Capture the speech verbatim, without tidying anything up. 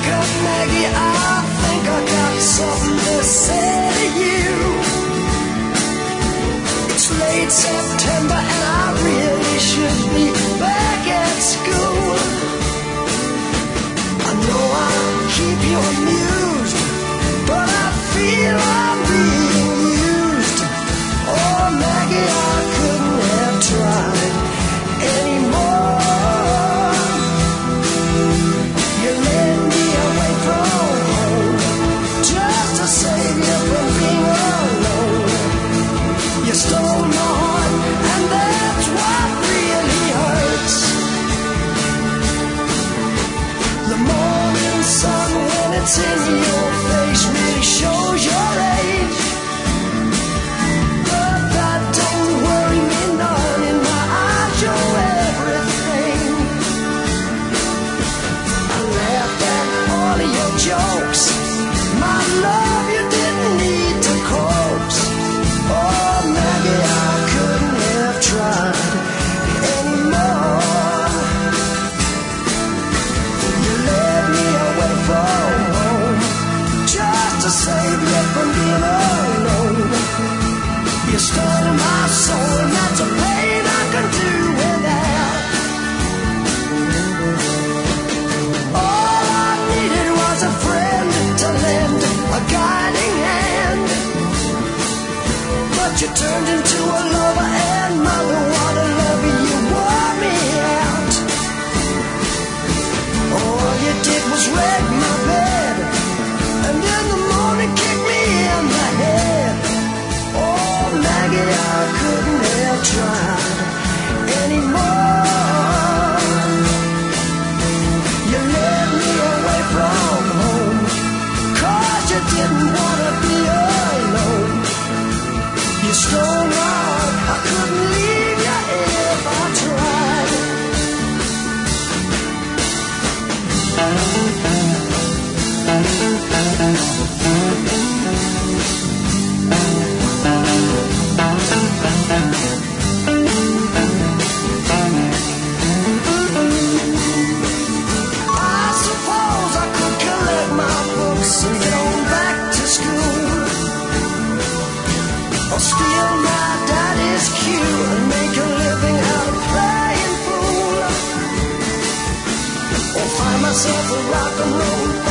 up, Maggie, I think I got something to say to you. It's late September and I really should be back at school. I know I'll keep you amused, but I feel I'm being used. Oh, Maggie, I couldn't have tried anymore. You led me away from home just to save you from being alone. You stole my heart, and that's what really hurts. The morning sun, when it's in your face, really shows your age. But that don't worry me none. In my eyes, you're everything. I laughed at all of your jokes. My love, you didn't need to coax. Oh, Maggie, I couldn't have tried anymore. You led me away from home just to save you from being alone. You stole my soul, and that's a pain I can do without. All I needed was a friend to lend a guiding hand. But you turned into a lover, and mother, what a lover, you wore me out. All you did was wreck my bed, and in the morning kick me in the head. Oh, Maggie, I couldn't have tried anymore. You led me away from home, 'cause you didn't want to be alone. You stole my heart, I couldn't leave you if I tried. I suppose I could collect my books and get on back to school, or steal my daddy's cue and make a living out of playing fool, or find myself a rock and roll